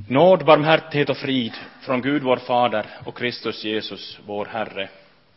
Nåd, barmhärtighet och frid från Gud vår Fader och Kristus Jesus vår Herre.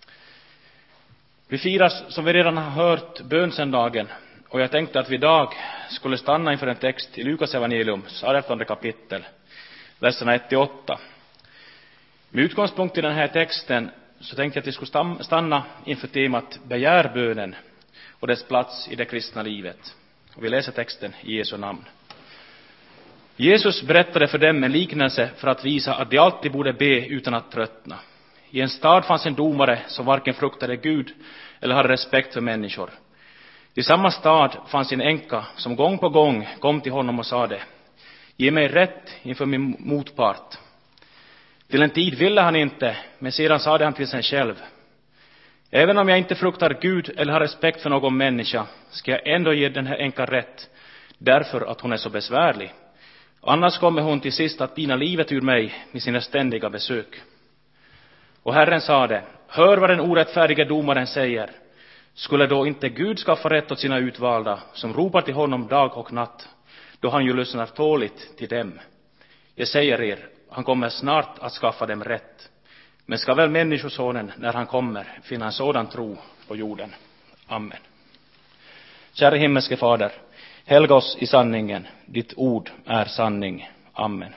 Vi firar, som vi redan har hört, bönsöndagen, och jag tänkte att vi idag skulle stanna inför en text i Lukas evangeliums 18 kapitel, verserna 1-8. Med utgångspunkt i den här texten så tänkte jag att vi skulle stanna inför temat begärbönen och dess plats i det kristna livet. Och vi läser texten i Jesu namn. Jesus berättade för dem en liknelse för att visa att de alltid borde be utan att tröttna. I en stad fanns en domare som varken fruktade Gud eller hade respekt för människor. I samma stad fanns en änka som gång på gång kom till honom och sade: ge mig rätt inför min motpart. Till en tid ville han inte, men sedan sade han till sig själv: även om jag inte fruktar Gud eller har respekt för någon människa, ska jag ändå ge den här änkan rätt, därför att hon är så besvärlig. Annars kommer hon till sist att pina livet ur mig med sina ständiga besök. Och Herren sade: hör vad den orättfärdiga domaren säger. Skulle då inte Gud skaffa rätt åt sina utvalda, som ropar till honom dag och natt, då han ju lyssnar tåligt till dem? Jag säger er, han kommer snart att skaffa dem rätt. Men ska väl människosonen, när han kommer, finna en sådan tro på jorden? Amen. Kära himmelske Fader, helga oss i sanningen. Ditt ord är sanning. Amen.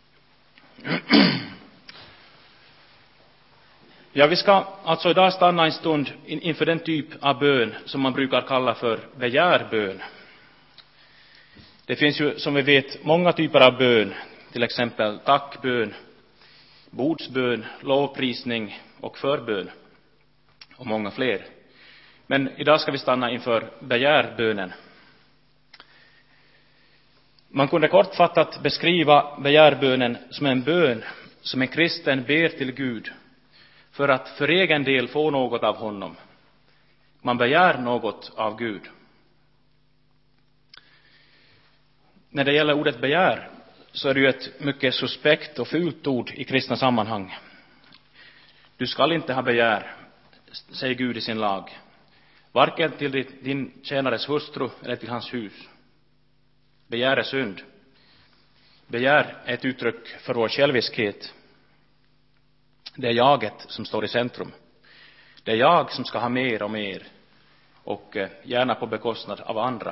Ja, vi ska alltså idag stanna en stund inför den typ av bön som man brukar kalla för begärbön. Det finns ju, som vi vet, många typer av bön, till exempel tackbön, bordsbön, lovprisning och förbön och många fler. Men idag ska vi stanna inför begärbönen. Man kunde kortfattat beskriva begärbönen som en bön som en kristen ber till Gud för att för egen del få något av honom. Man begär något av Gud. När det gäller ordet begär så är det ju ett mycket suspekt och fult ord i kristna sammanhang. Du skall inte ha begär, säger Gud i sin lag, varken till din tjänares hustru eller till hans hus. Begär är synd. Begär är ett uttryck för vår själviskhet. Det är jaget som står i centrum. Det är jag som ska ha mer och mer, och gärna på bekostnad av andra.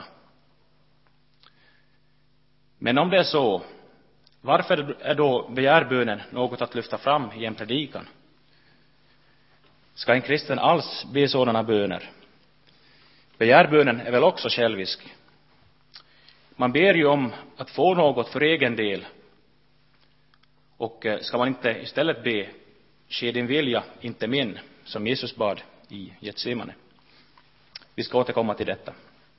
Men om det är så, varför är då begärbönen något att lyfta fram i en predikan? Ska en kristen alls be sådana böner? Begärbönen är väl också självisk. Man ber ju om att få något för egen del. Och ska man inte istället be: ske din vilja, inte min, som Jesus bad i Getsemane? Vi ska återkomma till detta.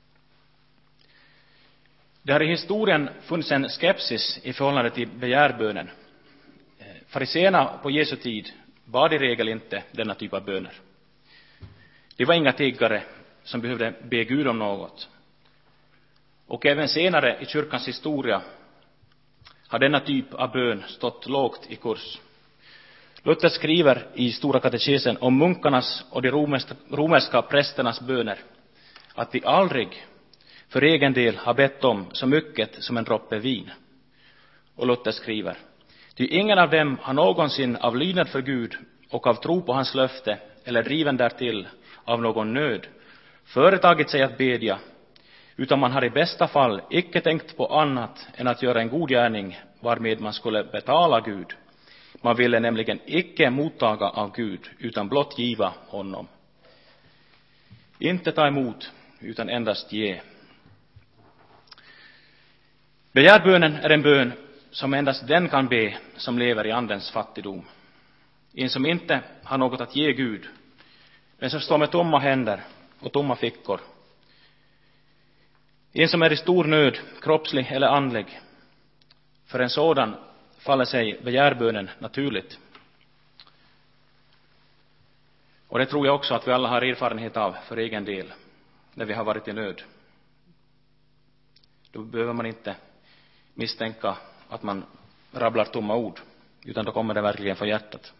Det har i historien funnits en skepsis i förhållande till begärbönen. Fariseerna på Jesu tid bad i regel inte denna typ av böner. Det var inga tiggare som behövde be Gud om något. Och även senare i kyrkans historia har denna typ av bön stått lågt i kurs. Luther skriver i Stora katekesen om munkarnas och de romerska prästernas böner att de aldrig för egen del har bett om så mycket som en droppe vin. Och Luther skriver: ty ingen av dem har någonsin av lydnad för Gud och av tro på hans löfte eller driven därtill av någon nöd företagit sig att bedja, utan man har i bästa fall icke tänkt på annat än att göra en god gärning varmed man skulle betala Gud. Man ville nämligen icke mottaga av Gud, utan blott giva honom. Inte ta emot, utan endast ge. Begärbönen är en bön som endast den kan be som lever i andens fattigdom. En som inte har något att ge Gud, men som står med tomma händer och tomma fickor. En som är i stor nöd, kroppslig eller andlig. För en sådan faller sig begärbönen naturligt. Och det tror jag också att vi alla har erfarenhet av för egen del när vi har varit i nöd. Då behöver man inte misstänka att man rabblar tomma ord, utan då kommer det verkligen från hjärtat.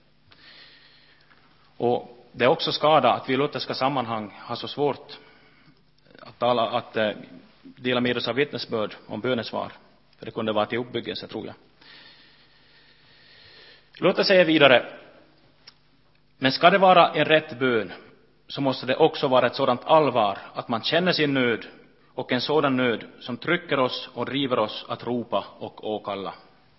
Och det är också skada att vi i lutherska sammanhang har så svårt att dela med oss av vittnesbörd om bönesvar. För det kunde vara till uppbyggelse, tror jag. Luther säger vidare: men ska det vara en rätt bön, så måste det också vara ett sådant allvar att man känner sin nöd, och en sådan nöd som trycker oss och driver oss att ropa och åkalla.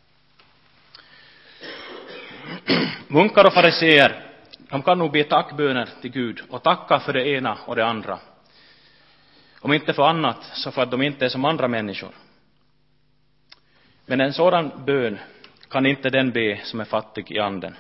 Munkar och fariseer, de kan nog be tackböner till Gud och tacka för det ena och det andra. Om inte för annat, så för att de inte är som andra människor. Men en sådan bön kan inte den be som är fattig i anden.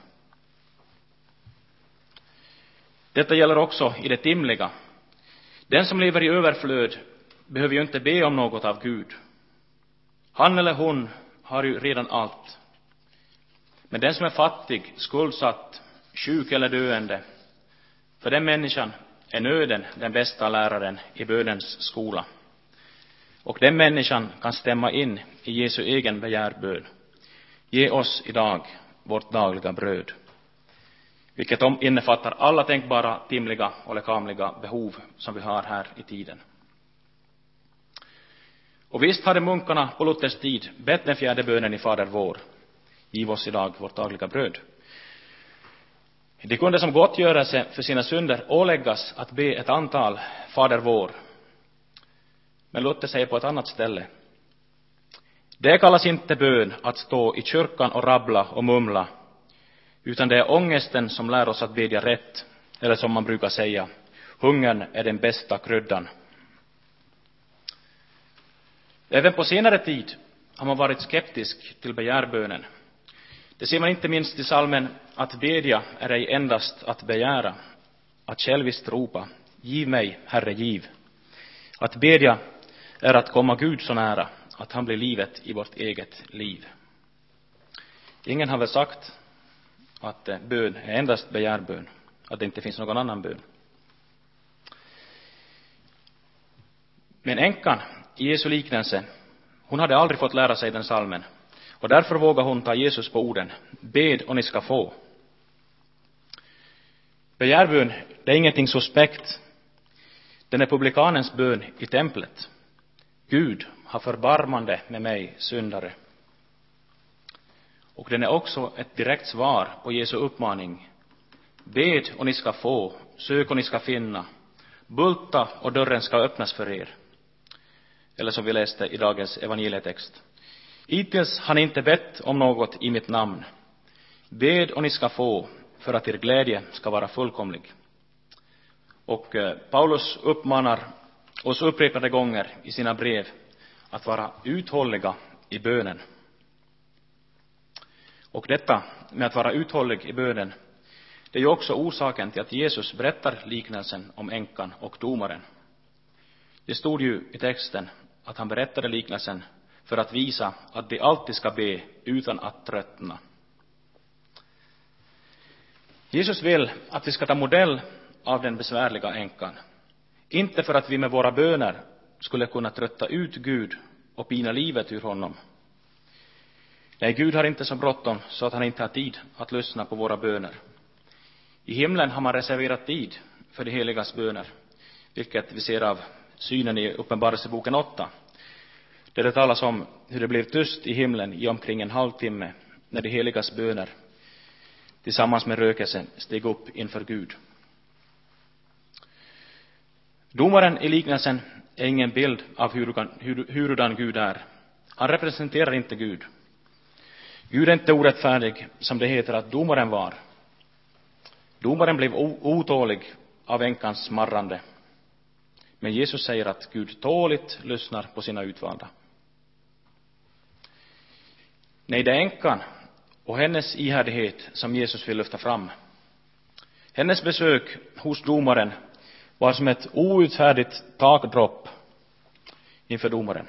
Detta gäller också i det timliga. Den som lever i överflöd behöver ju inte be om något av Gud. Han eller hon har ju redan allt. Men den som är fattig, skuldsatt, sjuk eller döende, för den människan är nöden den bästa läraren i bönens skola. Och den människan kan stämma in i Jesu egen begärbön: ge oss idag vårt dagliga bröd. Vilket innefattar alla tänkbara timliga och lekamliga behov som vi har här i tiden. Och visst hade munkarna på Luthers tid bett den fjärde bönen i Fader vår: giv oss idag vårt dagliga bröd. De kunde som gottgörelse för sina synder åläggas att be ett antal Fader vår. Men Luther säger på ett annat ställe: det kallas inte bön att stå i kyrkan och rabbla och mumla, utan det är ångesten som lär oss att bedja rätt, eller som man brukar säga, hungern är den bästa kryddan. Även på senare tid har man varit skeptisk till begärbönen. Det ser man inte minst i salmen: att bedja är ej endast att begära, att själviskt ropa, giv mig, Herre, giv. Att bedja är att komma Gud så nära att han blir livet i vårt eget liv. Ingen har väl sagt att bön är endast begärbön, att det inte finns någon annan bön. Men änkan i Jesu liknelse, hon hade aldrig fått lära sig den salmen, och därför vågar hon ta Jesus på orden: bed och ni ska få. Begärbön, det är ingenting suspekt. Den är publikanens bön i templet: Gud, ha förbarmande med mig, syndare. Och den är också ett direkt svar på Jesu uppmaning: bed och ni ska få, sök och ni ska finna, bulta och dörren ska öppnas för er. Eller som vi läste i dagens evangelietext: hittills har ni inte bett om något i mitt namn. Bed och ni ska få, för att er glädje ska vara fullkomlig. Och Paulus uppmanar oss upprepade gånger i sina brev att vara uthålliga i bönen. Och detta med att vara uthållig i bönen, det är ju också orsaken till att Jesus berättar liknelsen om änkan och domaren. Det stod ju i texten att han berättade liknelsen för att visa att de alltid ska be utan att tröttna. Jesus vill att vi ska ta modell av den besvärliga änkan. Inte för att vi med våra böner skulle kunna trötta ut Gud och pina livet ur honom. Nej, Gud har inte så bråttom så att han inte har tid att lyssna på våra böner. I himlen har man reserverat tid för de heligas böner, vilket vi ser av synen i Uppenbarelseboken 8. Där det talas om hur det blev tyst i himlen i omkring en halvtimme när de heligas böner tillsammans med rökelsen steg upp inför Gud. Domaren i liknelsen är ingen bild av hurudan Gud är. Han representerar inte Gud. Gud är inte orättfärdig, som det heter att domaren var. Domaren blev otålig av änkans smarrande. Men Jesus säger att Gud tåligt lyssnar på sina utvalda. Nej, det är änkan och hennes ihärdighet som Jesus vill lyfta fram. Hennes besök hos domaren var som ett outhärdligt takdropp inför domaren.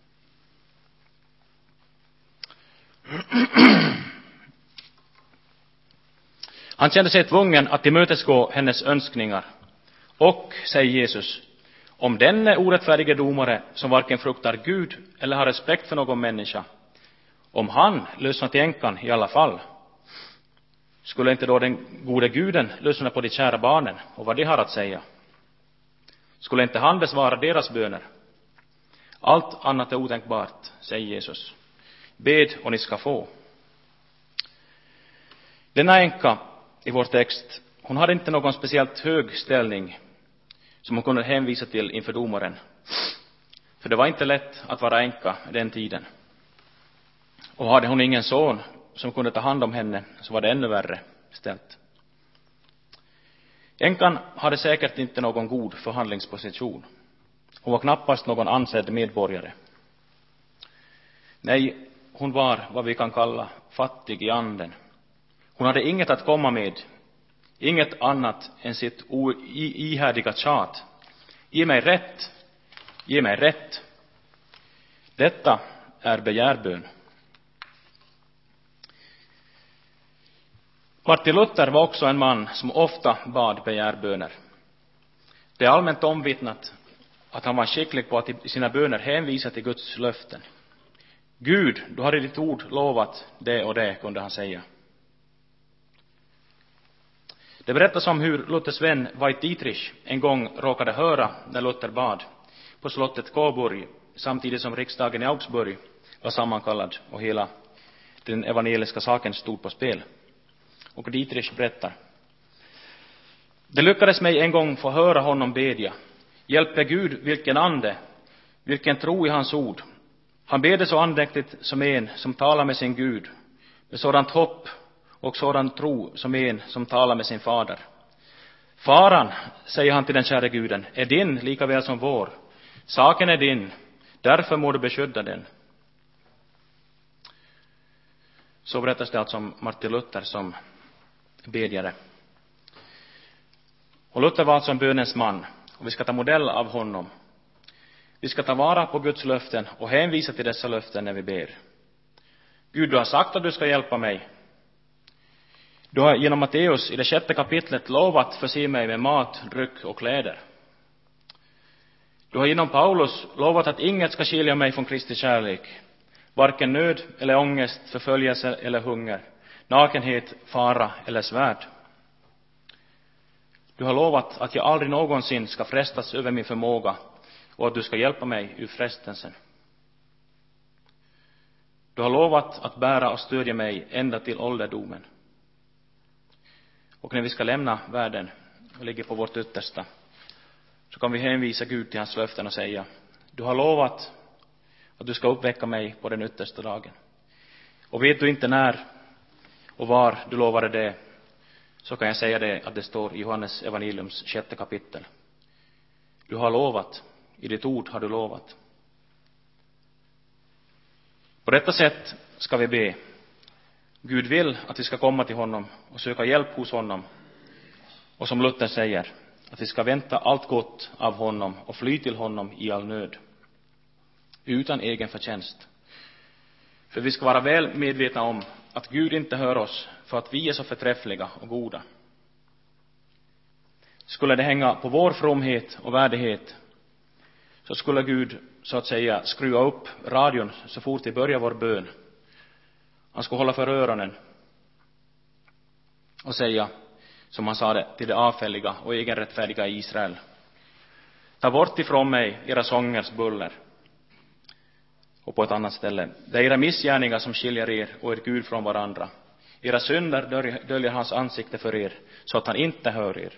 Han kände sig tvungen att tillmötesgå hennes önskningar. Och, säger Jesus, om den orättfärdige domare som varken fruktar Gud eller har respekt för någon människa, om han lyssnar till änkan i alla fall, skulle inte då den gode Guden lyssna på de kära barnen och vad de har att säga? Skulle inte han besvara deras böner? Allt annat är otänkbart, säger Jesus. Bed och ni ska få. Denna änka i vår text, hon hade inte någon speciellt hög ställning som hon kunde hänvisa till inför domaren. För det var inte lätt att vara änka den tiden. Och hade hon ingen son som kunde ta hand om henne, så var det ännu värre ställt. Änkan hade säkert inte någon god förhandlingsposition. Hon var knappast någon ansedd medborgare. Nej, hon var vad vi kan kalla fattig i anden. Hon hade inget att komma med, inget annat än sitt ihärdiga tjat. Ge mig rätt, ge mig rätt. Detta är begärbön. Martin Luther var också en man som ofta bad begärböner. Det är allmänt omvittnat att han var skicklig på att i sina böner hänvisa till Guds löften. Gud, du har i ditt ord lovat det och det, kunde han säga. Det berättas om hur Luthers vän White Dietrich en gång råkade höra när Luther bad på slottet Coburg, samtidigt som riksdagen i Augsburg var sammankallad och hela den evangeliska saken stod på spel. Och Dietrich berättar: det lyckades mig en gång få höra honom bedja. Hjälpe Gud vilken ande, vilken tro i hans ord. Han beder så andäktigt som en som talar med sin Gud, med sådant hopp och sådan tro som en som talar med sin fader. Faran, säger han till den kära Guden, är din lika väl som vår. Saken är din, därför må du beskydda den. Så berättas det alltså om Martin Luther som bedjare. Och Luther var alltså en bönens man, och vi ska ta modell av honom. Vi ska ta vara på Guds löften och hänvisa till dessa löften när vi ber. Gud, du har sagt att du ska hjälpa mig. Du har genom Matteus i det 6:e kapitlet lovat förse mig med mat, dryck och kläder. Du har genom Paulus lovat att inget ska skilja mig från Kristi kärlek. Varken nöd eller ångest, förföljelse eller hunger, nakenhet, fara eller svärd. Du har lovat att jag aldrig någonsin ska frestas över min förmåga och att du ska hjälpa mig ur frestelsen. Du har lovat att bära och stödja mig ända till ålderdomen. Och när vi ska lämna världen och ligga på vårt yttersta, så kan vi hänvisa Gud till hans löften och säga: du har lovat att du ska uppväcka mig på den yttersta dagen. Och vet du inte när och var du lovade det, så kan jag säga det att det står i Johannes evangeliums 6:e kapitel. Du har lovat, i ditt ord har du lovat. På detta sätt ska vi be. Gud vill att vi ska komma till honom och söka hjälp hos honom. Och som Luther säger, att vi ska vänta allt gott av honom och fly till honom i all nöd, utan egen förtjänst. För vi ska vara väl medvetna om att Gud inte hör oss för att vi är så förträffliga och goda. Skulle det hänga på vår fromhet och värdighet, så skulle Gud så att säga skruva upp radion så fort vi börjar vår bön. Han skulle hålla för öronen och säga, som han sa det till det avfälliga och egenrättfärdiga i Israel: ta bort ifrån mig era sångers buller. Och på ett annat ställe: det är era missgärningar som skiljer er och er Gud från varandra. Era synder döljer hans ansikte för er, så att han inte hör er.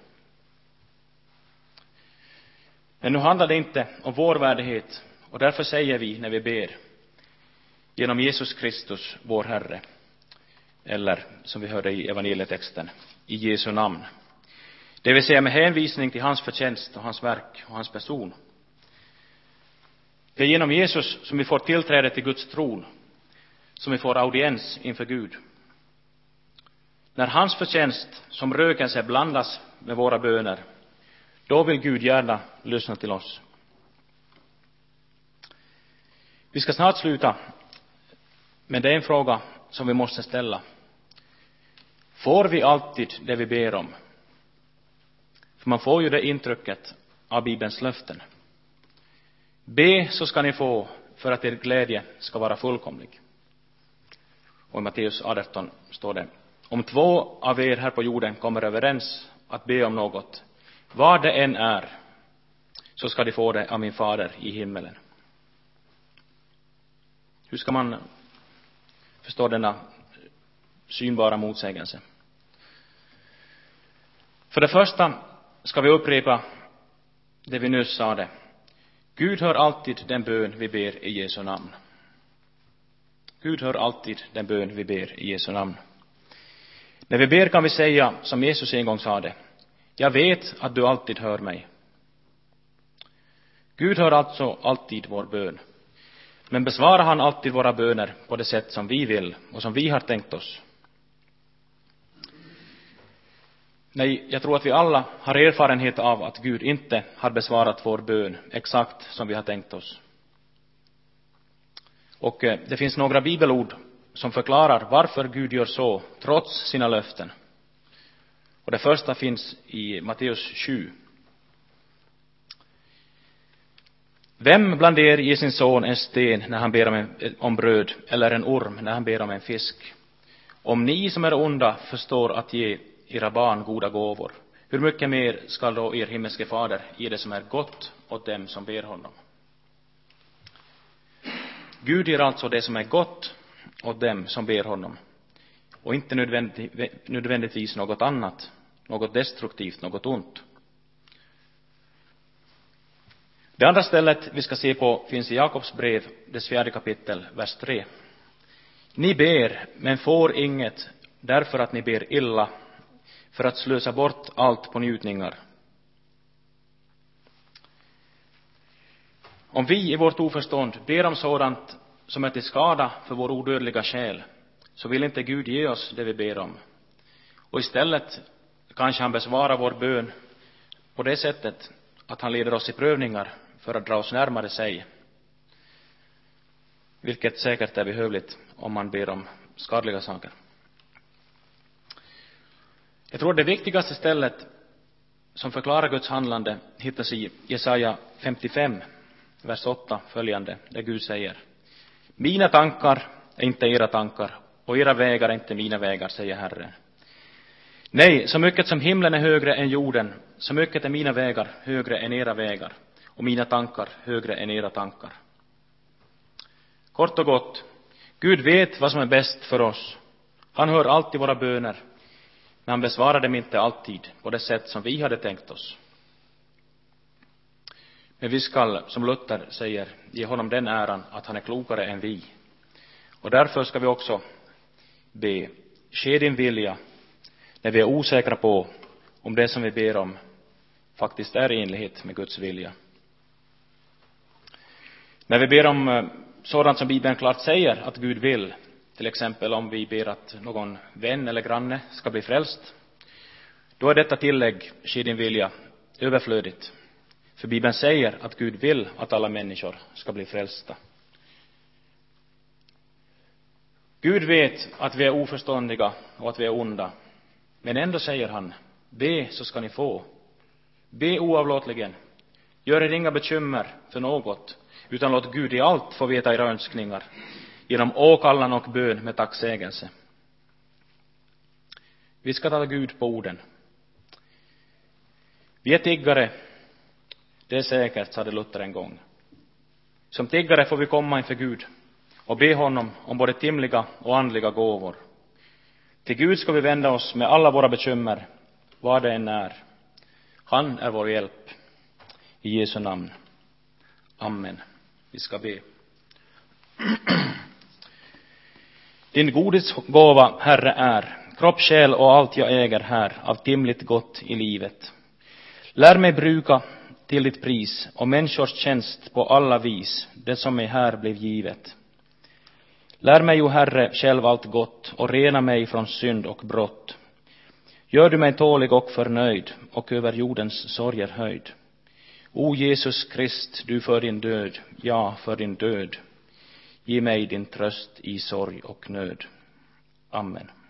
Men nu handlar det inte om vår värdighet, och därför säger vi när vi ber: genom Jesus Kristus, vår Herre. Eller som vi hörde i evangelietexten, i Jesu namn. Det vill säga med hänvisning till hans förtjänst och hans verk och hans person. Det är genom Jesus som vi får tillträde till Guds tron, som vi får audiens inför Gud. När hans förtjänst som rökelse blandas med våra böner, då vill Gud gärna lyssna till oss. Vi ska snart sluta, men det är en fråga som vi måste ställa. Får vi alltid det vi ber om? För man får ju det intrycket av Bibelns löften. Be så ska ni få, för att er glädje ska vara fullkomlig. Och i Matteus 18 står det: om 2 av er här på jorden kommer överens att be om något, vad det än är, så ska de få det av min fader i himmelen. Hur ska man förstå denna synbara motsägelse? För det första ska vi upprepa det vi nyss sa det. Gud hör alltid den bön vi ber i Jesu namn. Gud hör alltid den bön vi ber i Jesu namn. När vi ber kan vi säga som Jesus en gång sa det: jag vet att du alltid hör mig. Gud hör alltså alltid vår bön. Men besvarar han alltid våra böner på det sätt som vi vill och som vi har tänkt oss? Nej, jag tror att vi alla har erfarenhet av att Gud inte har besvarat vår bön exakt som vi har tänkt oss. Och det finns några bibelord som förklarar varför Gud gör så trots sina löften. Och det första finns i Matteus 7. Vem bland er ger sin son en sten när han ber om bröd, eller en orm när han ber om en fisk? Om ni som är onda förstår att ge era barn goda gåvor, hur mycket mer skall då er himmelske fader ge det som är gott åt dem som ber honom? Gud ger alltså det som är gott åt dem som ber honom, och inte nödvändigtvis något annat, något destruktivt, något ont. Det andra stället vi ska se på finns i Jakobs brev, dess 4 kapitel, vers 3. Ni ber, men får inget, därför att ni ber illa, för att slösa bort allt på njutningar. Om vi i vårt oförstånd ber om sådant som är till skada för vår odödliga själ, så vill inte Gud ge oss det vi ber om. Och istället kanske han besvarar vår bön på det sättet att han leder oss i prövningar för att dra oss närmare sig, vilket säkert är behövligt om man ber om skadliga saker. Jag tror det viktigaste stället som förklarar Guds handlande hittas i Jesaja 55, vers 8 följande, där Gud säger: mina tankar är inte era tankar, och era vägar är inte mina vägar, säger Herren. Nej, så mycket som himlen är högre än jorden, så mycket är mina vägar högre än era vägar, och mina tankar högre än era tankar. Kort och gott, Gud vet vad som är bäst för oss. Han hör alltid våra böner, men han besvarar dem inte alltid på det sätt som vi hade tänkt oss. Men vi skall, som Luther säger, ge honom den äran att han är klokare än vi. Och därför ska vi också be: ske din vilja, när vi är osäkra på om det som vi ber om faktiskt är i enlighet med Guds vilja. När vi ber om sådant som Bibeln klart säger att Gud vill, till exempel om vi ber att någon vän eller granne ska bli frälst, då är detta tillägg, ske din vilja, överflödigt. För Bibeln säger att Gud vill att alla människor ska bli frälsta. Gud vet att vi är oförståndiga och att vi är onda, men ändå säger han: be så ska ni få. Be oavlåtligen. Gör er inga bekymmer för något, utan låt Gud i allt få veta era önskningar genom åkallan och bön med tacksägelse. Vi ska ta Gud på orden. Vi är tiggare, det är säkert, sade Luther en gång. Som tiggare får vi komma inför Gud och be honom om både timliga och andliga gåvor. Till Gud ska vi vända oss med alla våra bekymmer, vad det än är. Han är vår hjälp. I Jesu namn. Amen. Vi ska be. Din godisgåva, Herre, är kropp, själ och allt jag äger här av timligt gott i livet. Lär mig bruka till ditt pris och människors tjänst på alla vis det som mig här blev givet. Lär mig, o Herre, själv allt gott och rena mig från synd och brott. Gör du mig tålig och förnöjd och över jordens sorger höjd. O Jesus Krist, du för din död, ja, för din död. Ge mig din tröst i sorg och nöd. Amen.